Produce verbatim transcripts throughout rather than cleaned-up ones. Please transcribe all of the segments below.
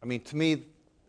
I mean, to me,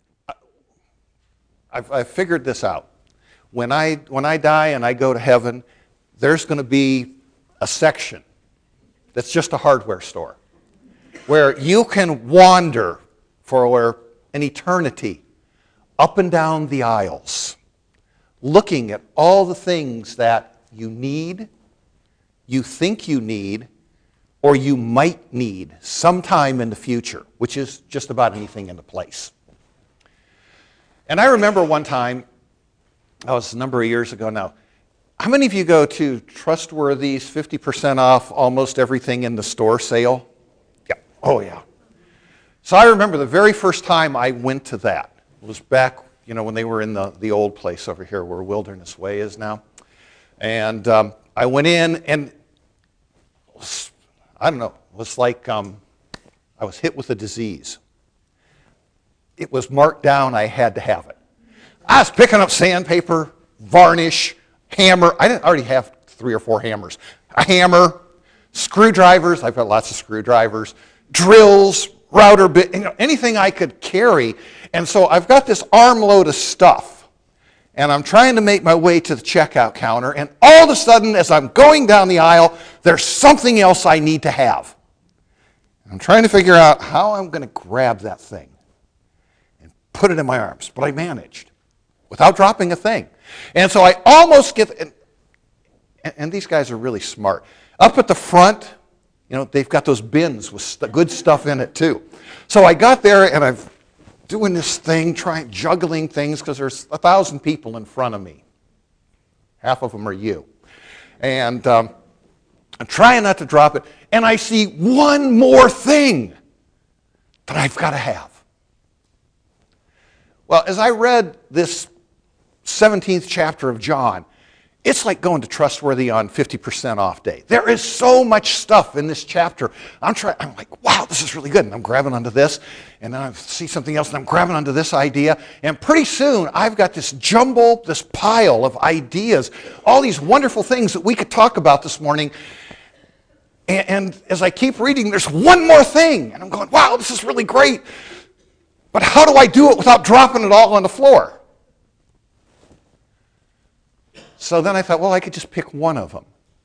I've, I've figured this out. When I, when I die and I go to heaven, there's going to be a section that's just a hardware store where you can wander for an eternity up and down the aisles, looking at all the things that you need, you think you need, or you might need sometime in the future, which is just about anything in the place. And I remember one time, that was a number of years ago now, how many of you go to Trustworthy's fifty percent off almost everything in the store sale? Yeah. Oh, yeah. So I remember the very first time I went to that. It was back, you know, when they were in the, the old place over here where Wilderness Way is now. And um, I went in and, was, I don't know, it was like um, I was hit with a disease. It was marked down, I had to have it. I was picking up sandpaper, varnish, hammer. I didn't already have three or four hammers. A hammer, screwdrivers. I've got lots of screwdrivers, drills, router bit, you know, anything I could carry. And so I've got this armload of stuff. And I'm trying to make my way to the checkout counter. And all of a sudden, as I'm going down the aisle, there's something else I need to have. I'm trying to figure out how I'm going to grab that thing and put it in my arms. But I managed without dropping a thing. And so I almost get, and, and these guys are really smart. Up at the front, you know, they've got those bins with st- good stuff in it too. So I got there and I'm doing this thing, trying, juggling things because there's a thousand people in front of me. Half of them are you. And um, I'm trying not to drop it. And I see one more thing that I've got to have. Well, as I read this seventeenth chapter of John, it's like going to Trustworthy on fifty percent off day. There is so much stuff in this chapter. I'm trying, I'm like, wow, this is really good. And I'm grabbing onto this, and then I see something else, and I'm grabbing onto this idea. And pretty soon, I've got this jumble, this pile of ideas, all these wonderful things that we could talk about this morning. And, and as I keep reading, there's one more thing. And I'm going, wow, this is really great. But how do I do it without dropping it all on the floor? So then I thought, well, I could just pick one of them.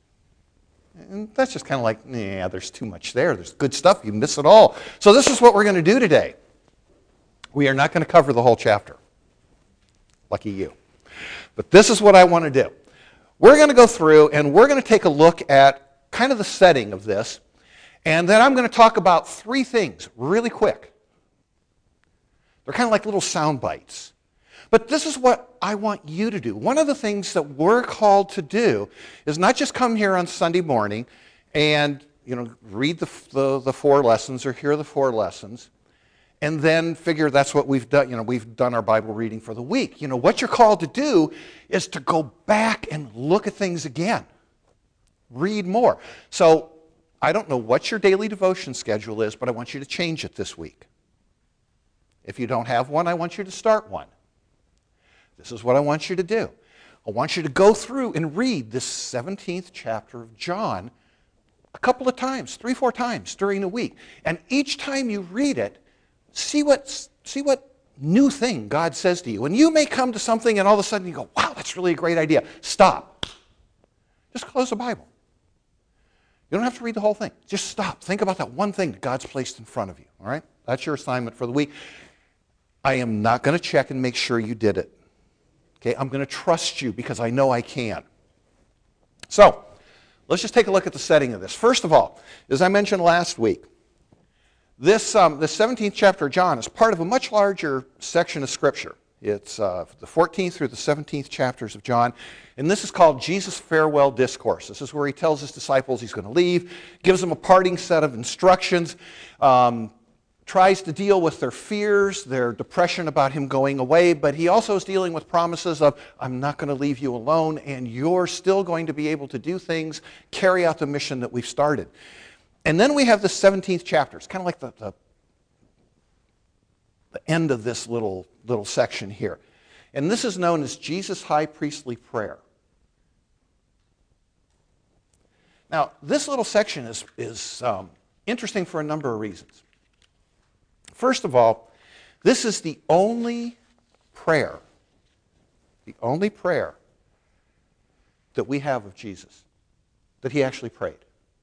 And that's just kind of like, yeah, there's too much there. There's good stuff. You miss it all. So this is what we're going to do today. We are not going to cover the whole chapter. Lucky you. But this is what I want to do. We're going to go through and we're going to take a look at kind of the setting of this. And then I'm going to talk about three things really quick. They're kind of like little sound bites. But this is what I want you to do. One of the things that we're called to do is not just come here on Sunday morning and, you know, read the, the, the four lessons or hear the four lessons and then figure that's what we've done. You know, we've done our Bible reading for the week. You know, what you're called to do is to go back and look at things again. Read more. So I don't know what your daily devotion schedule is, but I want you to change it this week. If you don't have one, I want you to start one. This is what I want you to do. I want you to go through and read this seventeenth chapter of John a couple of times, three, four times during the week. And each time you read it, see what, see what new thing God says to you. And you may come to something and all of a sudden you go, wow, that's really a great idea. Stop. Just close the Bible. You don't have to read the whole thing. Just stop. Think about that one thing that God's placed in front of you. All right? That's your assignment for the week. I am not going to check and make sure you did it. Okay, I'm going to trust you because I know I can. So, let's just take a look at the setting of this. First of all, as I mentioned last week, this, um, the seventeenth chapter of John is part of a much larger section of Scripture. It's uh, the fourteenth through the seventeenth chapters of John, and this is called Jesus' Farewell Discourse. This is where he tells his disciples he's going to leave, gives them a parting set of instructions, um, tries to deal with their fears, their depression about him going away, but he also is dealing with promises of, I'm not going to leave you alone, and you're still going to be able to do things, carry out the mission that we've started. And then we have the seventeenth chapter. It's kind of like the, the, the end of this little, little section here. And this is known as Jesus' High Priestly Prayer. Now, this little section is, is um, interesting for a number of reasons. First of all, This is the only prayer, the only prayer that we have of Jesus, that he actually prayed.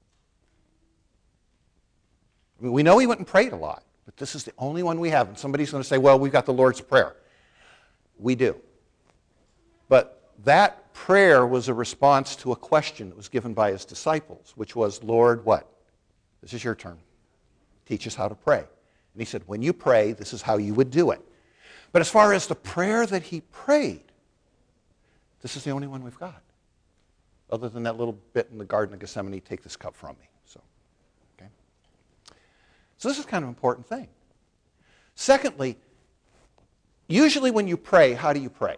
I mean, we know he went and prayed a lot, but this is the only one we have. And somebody's going to say, well, we've got the Lord's Prayer. We do. But that prayer was a response to a question that was given by his disciples, which was, Lord, what? This is your turn. Teach us how to pray. And he said, when you pray, this is how you would do it. But as far as the prayer that he prayed, this is the only one we've got. Other than that little bit in the Garden of Gethsemane, take this cup from me. So, okay. So this is kind of an important thing. Secondly, usually when you pray, how do you pray?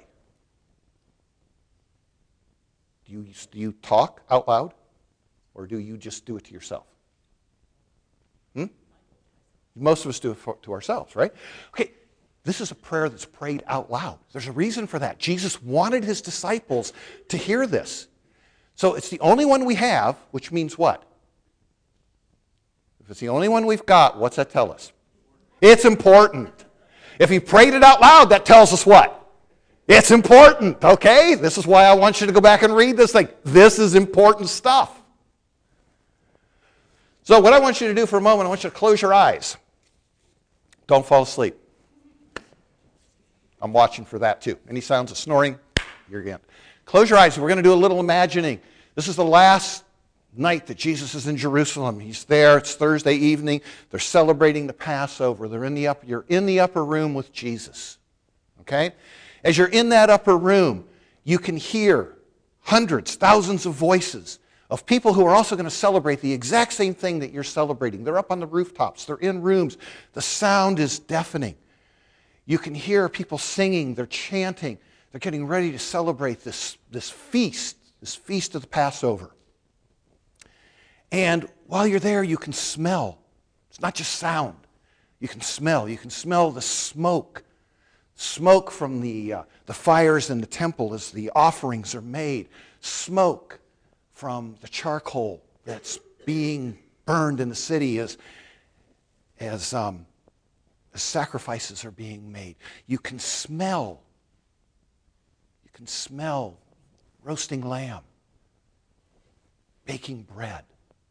Do you, do you talk out loud? Or do you just do it to yourself? Hmm? Most of us do it for, to ourselves, right? Okay, this is a prayer that's prayed out loud. There's a reason for that. Jesus wanted his disciples to hear this. So it's the only one we have, which means what? If it's the only one we've got, what's that tell us? It's important. If he prayed it out loud, that tells us what? It's important, okay? This is why I want you to go back and read this thing. This is important stuff. So what I want you to do for a moment, I want you to close your eyes. Don't fall asleep. I'm watching for that too. Any sounds of snoring? You're again. Close your eyes. We're going to do a little imagining. This is the last night that Jesus is in Jerusalem. He's there. It's Thursday evening. They're celebrating the Passover. They're in the upper, you're in the upper room with Jesus. Okay? As you're in that upper room, you can hear hundreds, thousands of voices of people who are also going to celebrate the exact same thing that you're celebrating. They're up on the rooftops. They're in rooms. The sound is deafening. You can hear people singing. They're chanting. They're getting ready to celebrate this, this feast, this feast of the Passover. And while you're there, you can smell. It's not just sound. You can smell. You can smell the smoke. Smoke from the, uh, the fires in the temple as the offerings are made. Smoke from the charcoal that's being burned in the city as, as, um, as sacrifices are being made. You can smell. You can smell roasting lamb, baking bread.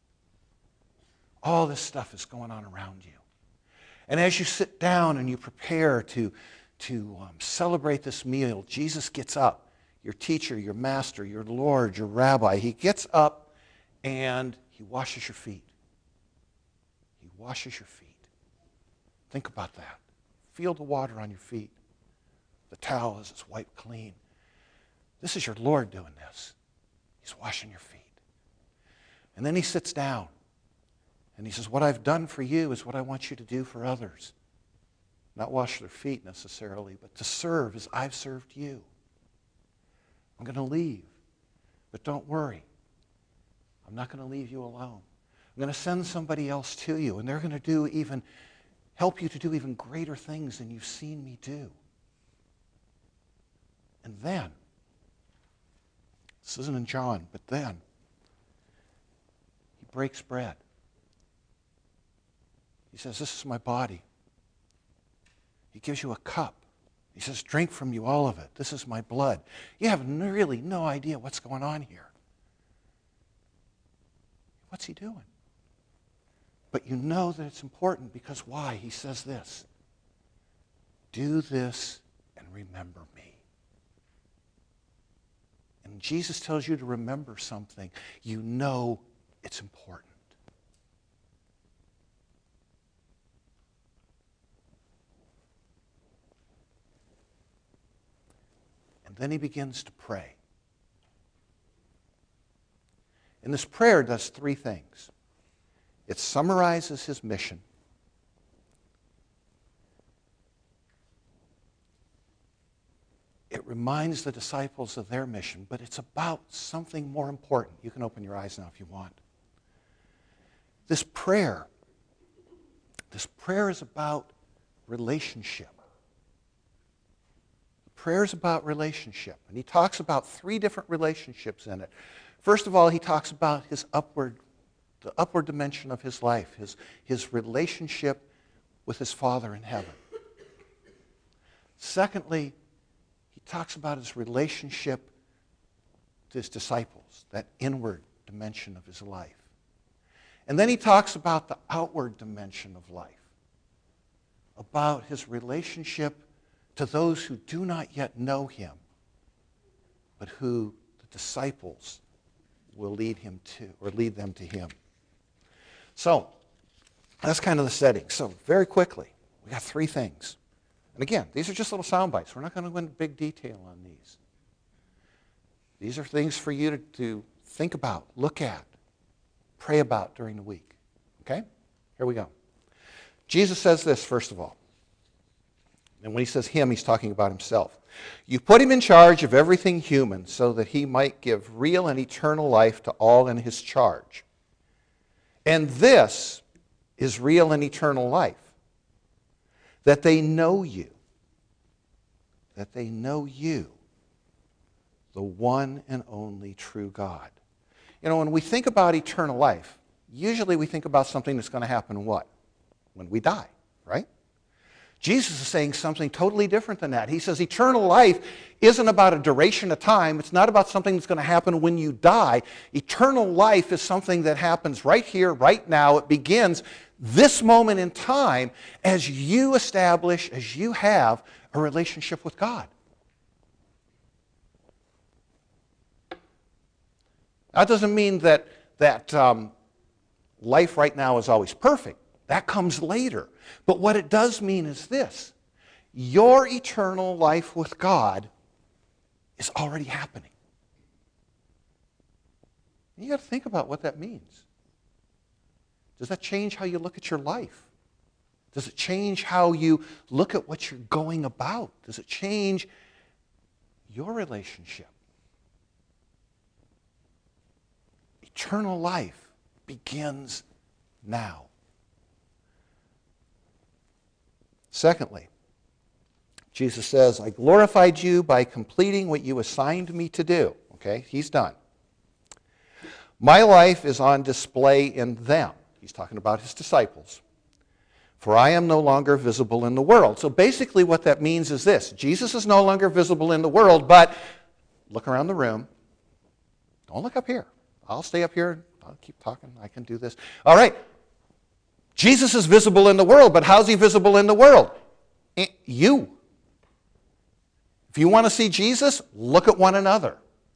All this stuff is going on around you. And as you sit down and you prepare to, to um, celebrate this meal, Jesus gets up. Your teacher, your master, your Lord, your rabbi, he gets up and he washes your feet. He washes your feet. Think about that. Feel the water on your feet. The towel as it's wiped clean. This is your Lord doing this. He's washing your feet. And then he sits down and he says, what I've done for you is what I want you to do for others. Not wash their feet necessarily, but to serve as I've served you. I'm going to leave, but don't worry. I'm not going to leave you alone. I'm going to send somebody else to you, and they're going to do even, help you to do even greater things than you've seen me do. And then, this isn't in John, but then, he breaks bread. He says, this is my body. He gives you a cup. He says, drink from you all of it. This is my blood. You have really no idea what's going on here. What's he doing? But you know that it's important because why? He says this, do this and remember me. And Jesus tells you to remember something. You know it's important. And then he begins to pray. And this prayer does three things. It summarizes his mission. It reminds the disciples of their mission, but it's about something more important. You can open your eyes now if you want. This prayer, this prayer is about relationship. Prayer is about relationship. And he talks about three different relationships in it. First of all, he talks about his upward, the upward dimension of his life, his, his relationship with his Father in heaven. Secondly, he talks about his relationship to his disciples, that inward dimension of his life. And then he talks about the outward dimension of life, about his relationship to those who do not yet know him, but who the disciples will lead him to, or lead them to him. So, that's kind of the setting. So, very quickly, we got three things. And again, these are just little sound bites. We're not going to go into big detail on these. These are things for you to, to think about, look at, pray about during the week. Okay? Here we go. Jesus says this, first of all. And when he says him, he's talking about himself. You put him in charge of everything human so that he might give real and eternal life to all in his charge. And this is real and eternal life. That they know you. That they know you, the one and only true God. You know, when we think about eternal life, usually we think about something that's going to happen what? When we die, right? Jesus is saying something totally different than that. He says eternal life isn't about a duration of time. It's not about something that's going to happen when you die. Eternal life is something that happens right here, right now. It begins this moment in time as you establish, as you have a relationship with God. That doesn't mean that, that um, life right now is always perfect. That comes later. But what it does mean is this. Your eternal life with God is already happening. You got to think about what that means. Does that change how you look at your life? Does it change how you look at what you're going about? Does it change your relationship? Eternal life begins now. Secondly, Jesus says, I glorified you by completing what you assigned me to do. Okay, he's done. My life is on display in them. He's talking about his disciples. For I am no longer visible in the world. So basically what that means is this. Jesus is no longer visible in the world, but look around the room. Don't look up here. I'll stay up here. I'll keep talking. I can do this. All right. Jesus is visible in the world, but how's he visible in the world? You. If you want to see Jesus, look at one another.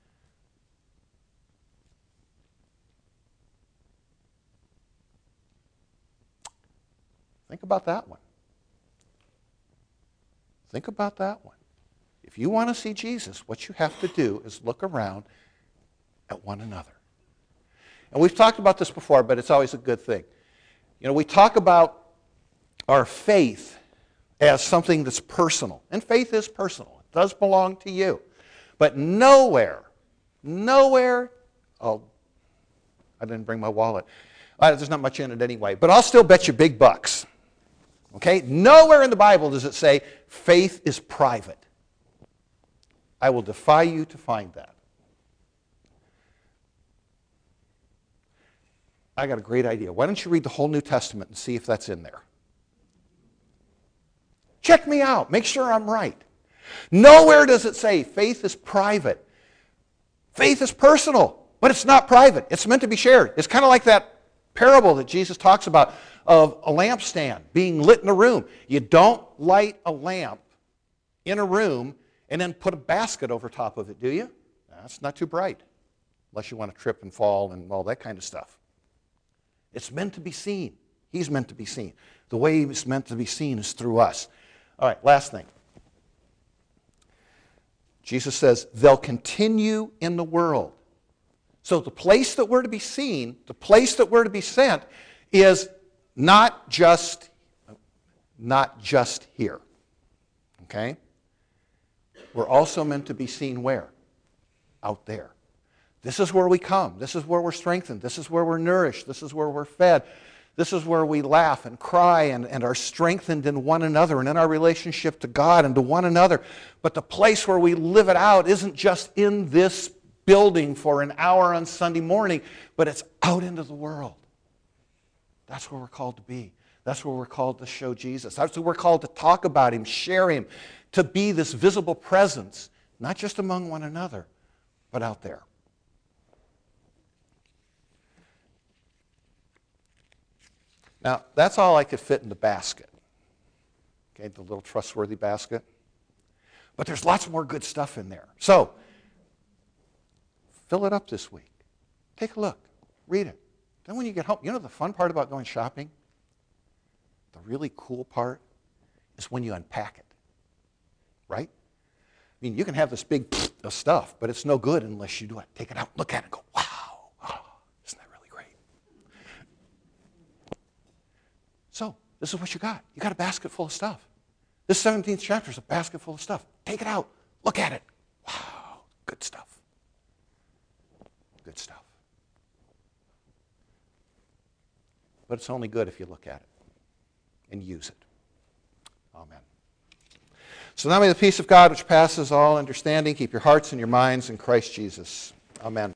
Think about that one. Think about that one. If you want to see Jesus, what you have to do is look around at one another. And we've talked about this before, but it's always a good thing. You know, we talk about our faith as something that's personal. And faith is personal. It does belong to you. But nowhere, nowhere, oh, I didn't bring my wallet. Uh, there's not much in it anyway. But I'll still bet you big bucks. Okay? Nowhere in the Bible does it say faith is private. I will defy you to find that. I got a great idea. Why don't you read the whole New Testament and see if that's in there? Check me out. Make sure I'm right. Nowhere does it say faith is private. Faith is personal, but it's not private. It's meant to be shared. It's kind of like that parable that Jesus talks about of a lampstand being lit in a room. You don't light a lamp in a room and then put a basket over top of it, do you? That's not too bright, unless you want to trip and fall and all that kind of stuff. It's meant to be seen. He's meant to be seen. The way he's meant to be seen is through us. All right, last thing. Jesus says, they'll continue in the world. So the place that we're to be seen, the place that we're to be sent, is not just, not just here. Okay? We're also meant to be seen where? Out there. This is where we come. This is where we're strengthened. This is where we're nourished. This is where we're fed. This is where we laugh and cry and, and are strengthened in one another and in our relationship to God and to one another. But the place where we live it out isn't just in this building for an hour on Sunday morning, but it's out into the world. That's where we're called to be. That's where we're called to show Jesus. That's where we're called to talk about him, share him, to be this visible presence, not just among one another, but out there. Now, that's all I could fit in the basket. Okay, the little trustworthy basket. But there's lots more good stuff in there. So, fill it up this week. Take a look. Read it. Then when you get home, you know the fun part about going shopping? The really cool part is when you unpack it. Right? I mean, you can have this big of stuff, but it's no good unless you do it. Take it out, look at it, and go, wow. Oh, isn't that really great? So, this is what you got. You got a basket full of stuff. This seventeenth chapter is a basket full of stuff. Take it out. Look at it. Wow. Good stuff. Good stuff. But it's only good if you look at it and use it. Amen. So now may the peace of God, which passes all understanding, keep your hearts and your minds in Christ Jesus. Amen.